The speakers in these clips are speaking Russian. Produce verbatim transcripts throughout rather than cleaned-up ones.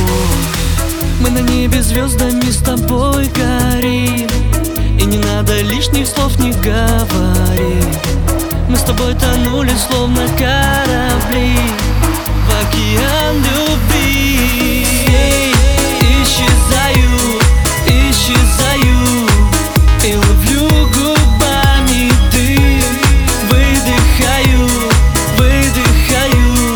Мы на небе звездами с тобой горим, и не надо лишних слов не говорить. Мы с тобой тонули, словно корабли, в океан любви. Исчезаю, исчезаю, и ловлю губами дым. Выдыхаю, выдыхаю.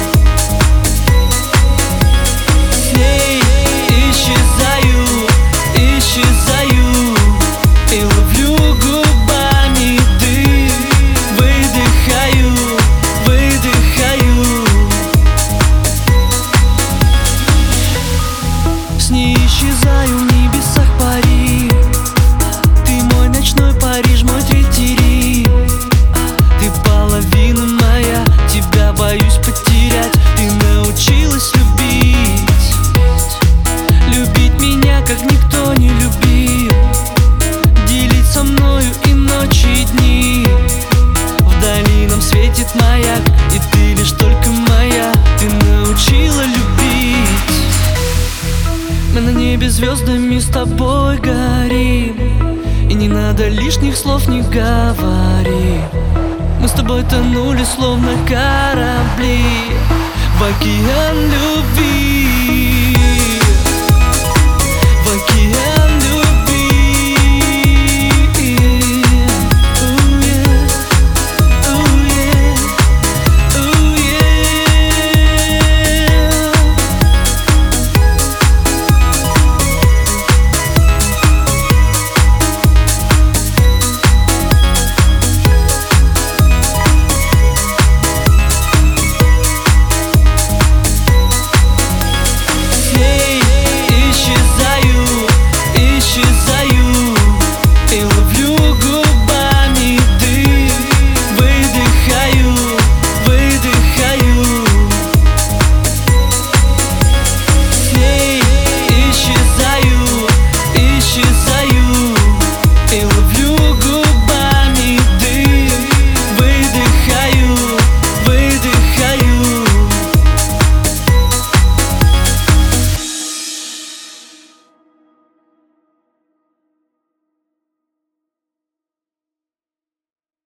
С ней исчезаю, исчезаю, и ловлю губами дым. Выдыхаю, выдыхаю. С ней исчезаю, в небесах пари. Ты мой ночной Париж, мой третий Рим. Ты половина моя, тебя боюсь потерять. Ты научилась любить, любить меня, как никто не любил. Делить со мною и ночи, и дни. Вдали нам светит маяк, и ты лишь только моя. Ты научила любить. Мы на небе звездами с тобой горим, и не надо лишних слов не говори. Мы с тобой тонули, словно корабли, в океан любви.